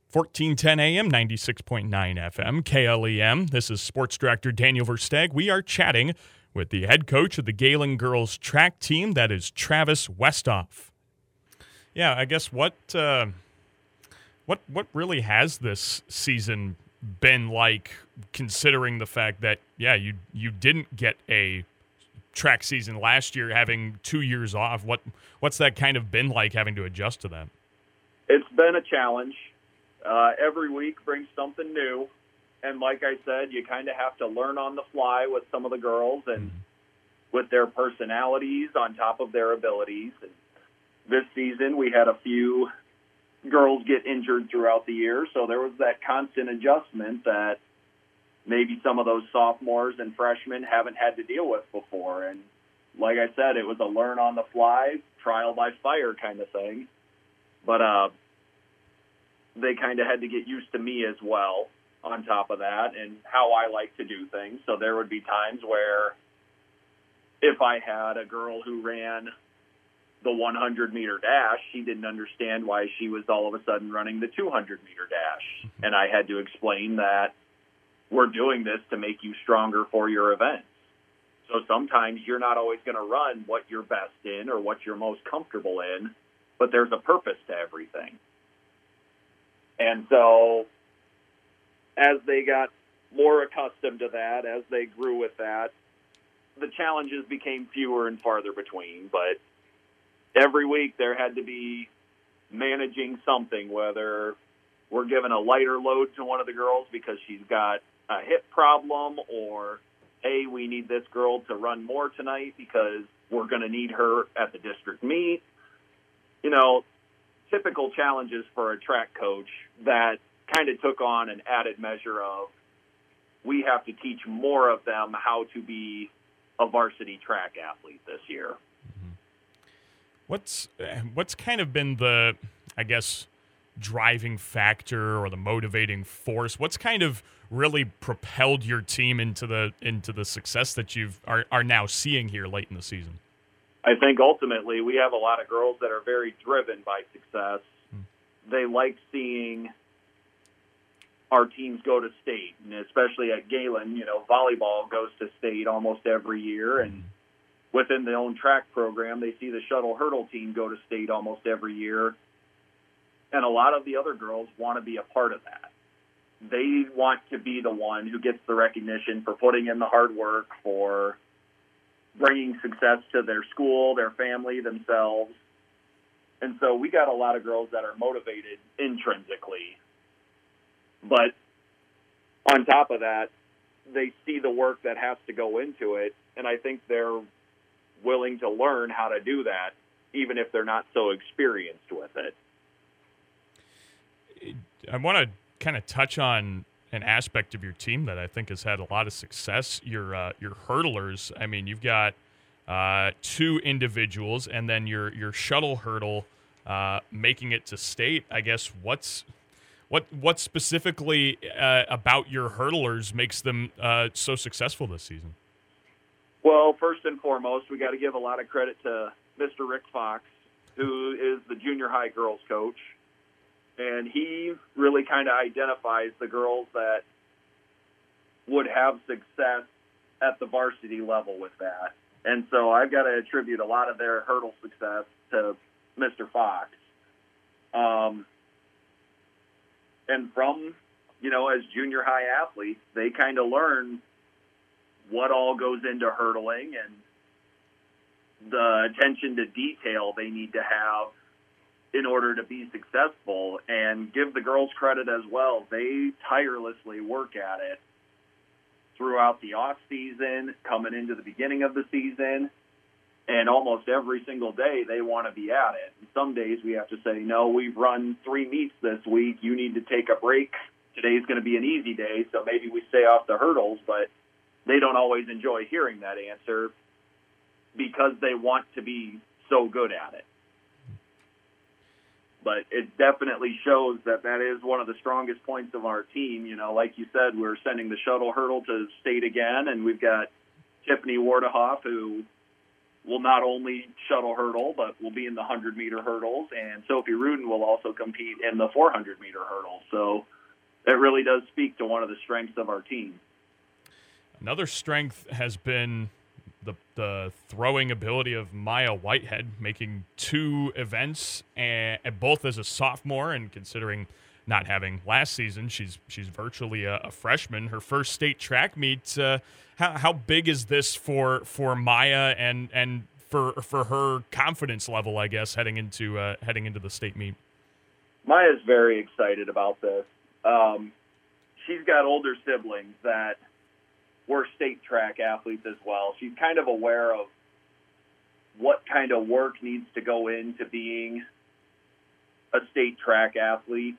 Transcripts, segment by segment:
1410 AM, 96.9 FM, KLEM. This is Sports Director Daniel Versteg. We are chatting with the head coach of the Galen girls track team, that is Travis Westhoff. Yeah, I guess what really has this season been like, considering the fact that, you didn't get a track season last year, having 2 years off? What's that kind of been like, having to adjust to that? It's been a challenge. Every week brings something new. And like I said, you kind of have to learn on the fly with some of the girls and with their personalities on top of their abilities. And this season, we had a few girls get injured throughout the year, so there was that constant adjustment that maybe some of those sophomores and freshmen haven't had to deal with before. And like I said, it was a learn on the fly, trial by fire kind of thing. But they kind of had to get used to me as well on top of that and how I like to do things. So there would be times where if I had a girl who ran the 100-meter dash, she didn't understand why she was all of a sudden running the 200-meter dash. And I had to explain that we're doing this to make you stronger for your events. So sometimes you're not always going to run what you're best in or what you're most comfortable in, but there's a purpose to everything. And so as they got more accustomed to that, as they grew with that, the challenges became fewer and farther between. But every week there had to be managing something, whether we're giving a lighter load to one of the girls because she's got a hip problem, or, hey, we need this girl to run more tonight because we're going to need her at the district meet. You know, typical challenges for a track coach that kind of took on an added measure of, we have to teach more of them how to be a varsity track athlete this year. What's kind of been the, I guess, driving factor or the motivating force? What's kind of really propelled your team into the success that are now seeing here late in the season? I think ultimately we have a lot of girls that are very driven by success. They like seeing our teams go to state, and especially at Galen, volleyball goes to state almost every year, and within their own track program, they see the shuttle hurdle team go to state almost every year. And a lot of the other girls want to be a part of that. They want to be the one who gets the recognition for putting in the hard work, for bringing success to their school, their family, themselves. And so we got a lot of girls that are motivated intrinsically. But on top of that, they see the work that has to go into it, and I think they're willing to learn how to do that, even if they're not so experienced with it. I want to kind of touch on an aspect of your team that I think has had a lot of success. Your hurdlers. I mean, you've got two individuals, and then your shuttle hurdle making it to state. I guess what specifically about your hurdlers makes them so successful this season? Well, first and foremost, we got to give a lot of credit to Mr. Rick Fox, who is the junior high girls coach. And he really kind of identifies the girls that would have success at the varsity level with that. And so I've got to attribute a lot of their hurdle success to Mr. Fox. And from, as junior high athletes, they kind of learn what all goes into hurdling and the attention to detail they need to have in order to be successful. And give the girls credit as well. They tirelessly work at it throughout the off season, coming into the beginning of the season, and almost every single day they want to be at it. And some days we have to say, no, we've run 3 meets this week. You need to take a break. Today's going to be an easy day, so maybe we stay off the hurdles, but they don't always enjoy hearing that answer because they want to be so good at it. But it definitely shows that is one of the strongest points of our team. Like you said, we're sending the shuttle hurdle to state again, and we've got Tiffany Wardehoff, who will not only shuttle hurdle, but will be in the 100-meter hurdles, and Sophie Rudin will also compete in the 400-meter hurdles. So that really does speak to one of the strengths of our team. Another strength has been the throwing ability of Maya Whitehead, making 2 events, and both as a sophomore, and considering not having last season, she's virtually a freshman. Her first state track meet. How big is this for Maya and for her confidence level, I guess, heading into the state meet? Maya's very excited about this. She's got older siblings that were state track athletes as well. She's kind of aware of what kind of work needs to go into being a state track athlete.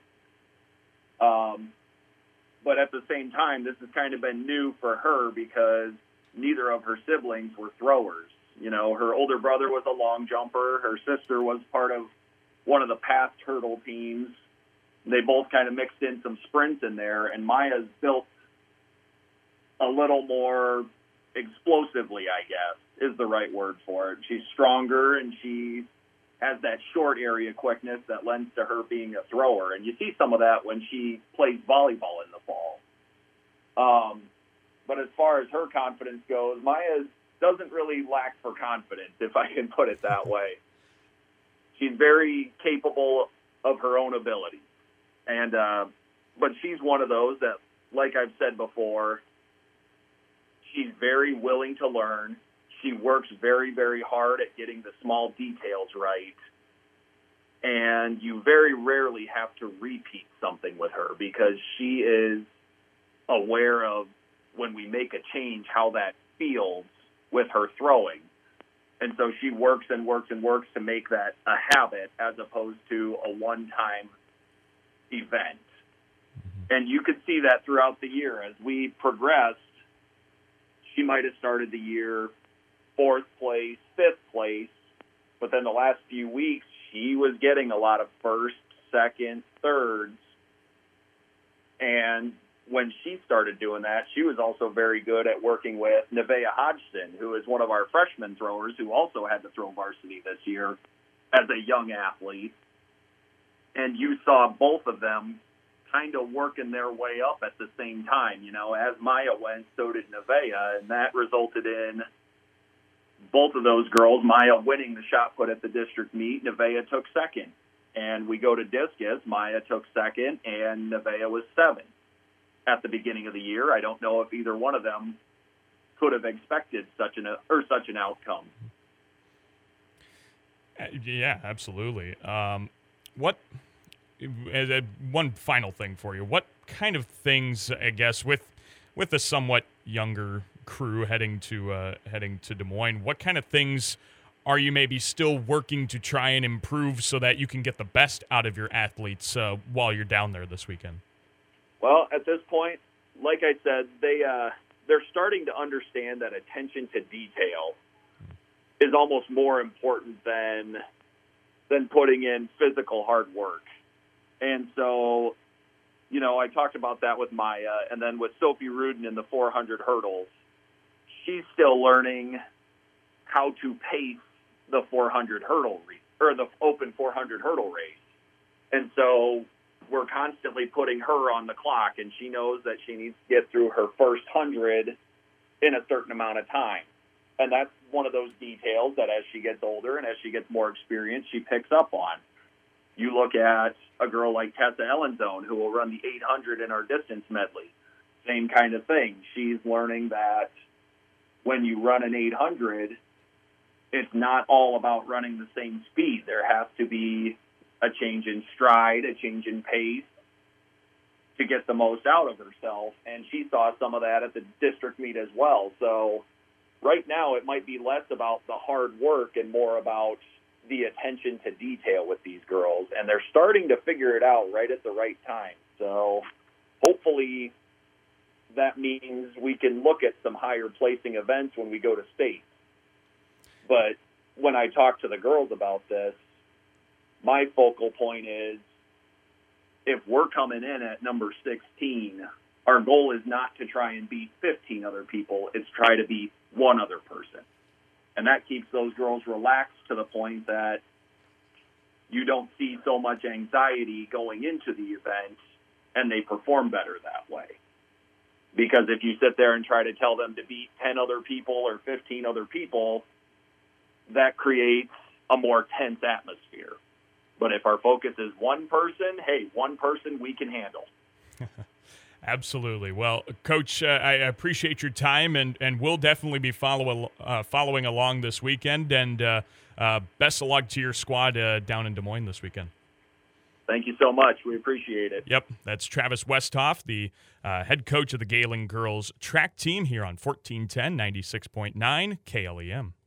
But at the same time, this has kind of been new for her because neither of her siblings were throwers. You know, her older brother was a long jumper. Her sister was part of one of the past hurdle teams. They both kind of mixed in some sprints in there, and Maya's built a little more explosively, I guess, is the right word for it. She's stronger, and she has that short area quickness that lends to her being a thrower. And you see some of that when she plays volleyball in the fall. But as far as her confidence goes, Maya doesn't really lack for confidence, if I can put it that way. She's very capable of her own ability. And but she's one of those that, like I've said before, she's very willing to learn. She works very, very hard at getting the small details right. And you very rarely have to repeat something with her because she is aware of when we make a change, how that feels with her throwing. And so she works and works and works to make that a habit as opposed to a one-time event. And you could see that throughout the year. As we progressed, she might have started the year 4th place, 5th place, but then the last few weeks, she was getting a lot of 1st, 2nd, 3rds. And when she started doing that, she was also very good at working with Nevaeh Hodgson, who is one of our freshman throwers who also had to throw varsity this year as a young athlete. And you saw both of them kind of working their way up at the same time. You know, as Maya went, so did Nevaeh, and that resulted in both of those girls, Maya winning the shot put at the district meet, Nevaeh took 2nd. And we go to discus, Maya took 2nd, and Nevaeh was 7th at the beginning of the year. I don't know if either one of them could have expected such an outcome. Yeah, absolutely. One final thing for you. What kind of things, I guess, with a somewhat younger crew heading to Des Moines, what kind of things are you maybe still working to try and improve so that you can get the best out of your athletes while you're down there this weekend? Well, at this point, like I said, they're starting to understand that attention to detail is almost more important than putting in physical hard work. And so, you know, I talked about that with Maya, and then with Sophie Rudin in the 400 hurdles, she's still learning how to pace the 400 hurdle or the open 400 hurdle race. And so we're constantly putting her on the clock, and she knows that she needs to get through her first 100 in a certain amount of time. And that's one of those details that as she gets older and as she gets more experience, she picks up on. You look at a girl like Tessa Ellenzone, who will run the 800 in our distance medley. Same kind of thing. She's learning that when you run an 800, it's not all about running the same speed. There has to be a change in stride, a change in pace to get the most out of herself. And she saw some of that at the district meet as well. So right now it might be less about the hard work and more about the attention to detail with these girls. And they're starting to figure it out right at the right time. So hopefully that means we can look at some higher placing events when we go to state. But when I talk to the girls about this, my focal point is if we're coming in at number 16, our goal is not to try and beat 15 other people. It's try to beat one other person. And that keeps those girls relaxed to the point that you don't see so much anxiety going into the event, and they perform better that way. Because if you sit there and try to tell them to beat 10 other people or 15 other people, that creates a more tense atmosphere. But if our focus is one person, hey, one person we can handle. Absolutely. Well, Coach, I appreciate your time, and we'll definitely be following along this weekend. And best of luck to your squad down in Des Moines this weekend. Thank you so much. We appreciate it. Yep, that's Travis Westhoff, the head coach of the Galen girls track team here on 1410 96.9 KLEM.